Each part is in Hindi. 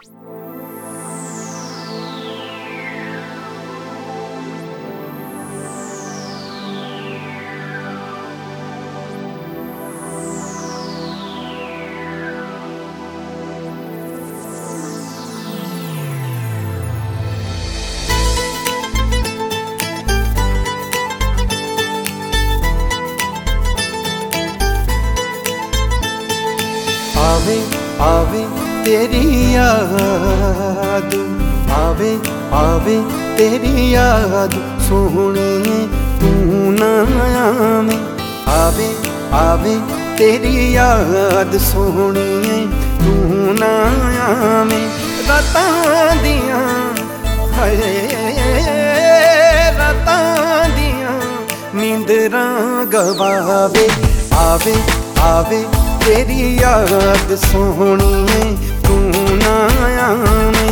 आवे आवे तेरी याद, आवे आवे तेरी याद सोहणिए तू ना आवे। आवे आवे तेरी याद सोहणिए तू ना आवे। रातां दियां हाय रातां दियां नींदरां गवावे। आवे आवे तेरी याद सोहणिए तू ना आवे।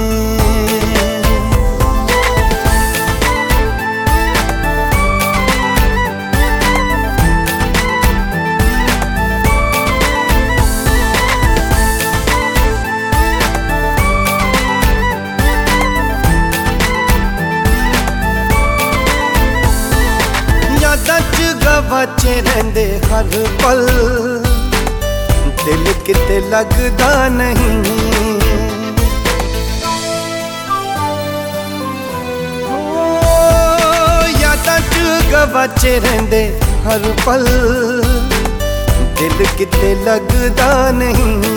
यादां च गवाचे रहिंदे हर पल, दिल किते लगदा नहीं। यादां च गवाचे रहिंदे हर पल, दिल किते लगदा नहीं।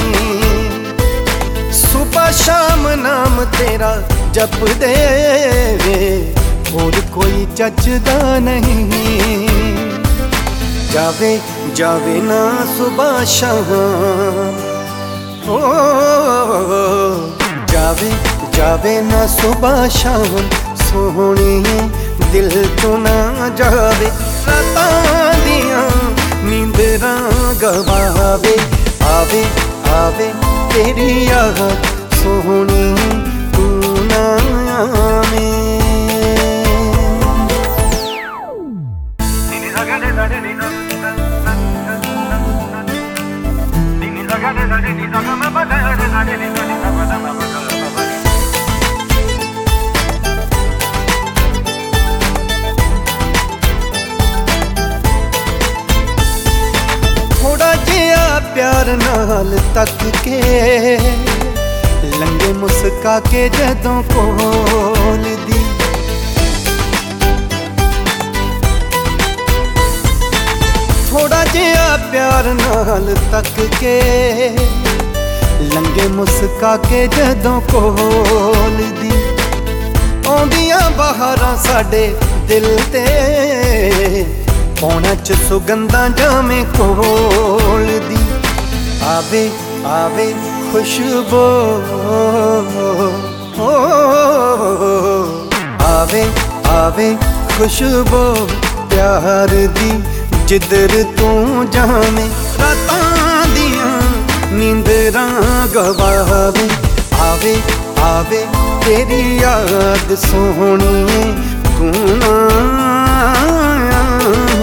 सुबह शाम नाम तेरा जपदे होर कोई जचदा नहीं। जावे जावे ना सुबह शाम हो, जावे जावे ना सुबह शाम सोहणिए दिल तो ना जावे। रातां दियां नींदरां गवावे। आवे आवे तेरी याद सोहणिए तू ना आवे। थोड़ा जिहा प्यार नाल तक के लंगे मुस्का के जदों कोल दी। थोड़ा जिहा प्यार नाल तक के लंगे मुस्का के जदों कोल दी। आउंदियां बहारां साडे दिल ते पौना च सुगंधां जावे कोल दी। आवे आवे खुशबू आवे आवे खुशबू प्यार दी जिधर तू जावे। रातां दियां नींदरां गवावे। आवे आवे तेरी याद सोहणिए तू ना आवे।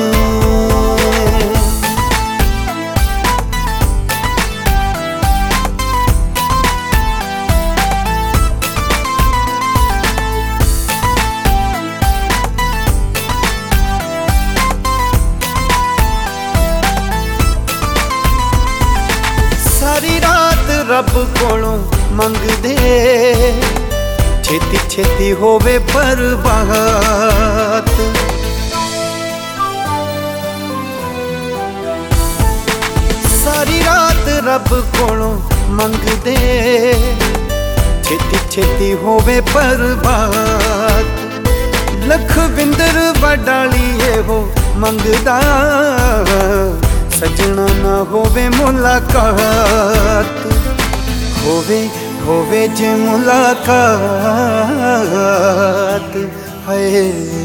सारी रात रब कोलों मंगदे छेती छेती होवे बर्बाद। सारी रात रब कोलों मंगदे छेती छेती होवे बर्बाद। लखविंदर वडाली हो मंगदा सजना ना होवे मुलाकात। होवे जे मुलाकात है।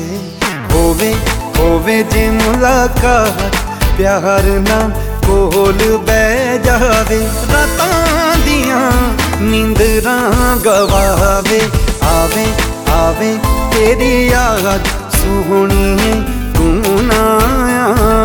होवे जे मुलाकात प्यार ना कोल बह जावे। रातां दियां नींदरां गवावे। आवे आवे तेरी याद सोहणिए तू ना आवे।